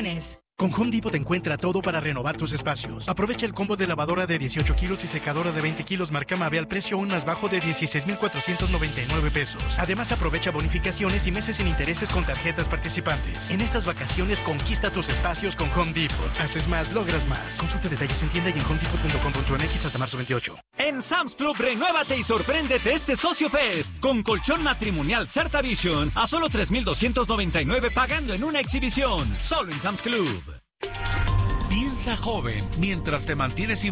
restricciones. Con Home Depot te encuentra todo para renovar tus espacios. Aprovecha el combo de lavadora de 18 kilos y secadora de 20 kilos marca Mave al precio aún más bajo de 16,499 pesos. Además, aprovecha bonificaciones y meses sin intereses con tarjetas participantes. En estas vacaciones, conquista tus espacios con Home Depot. Haces más, logras más. Consulta detalles en tienda y en homedepot.com.mx hasta marzo 28. En Sam's Club, renuévate y sorpréndete este Socio Fest. Con colchón matrimonial Certa Vision a solo 3,299 pagando en una exhibición. Solo en Sam's Club. Piensa joven mientras te mantienes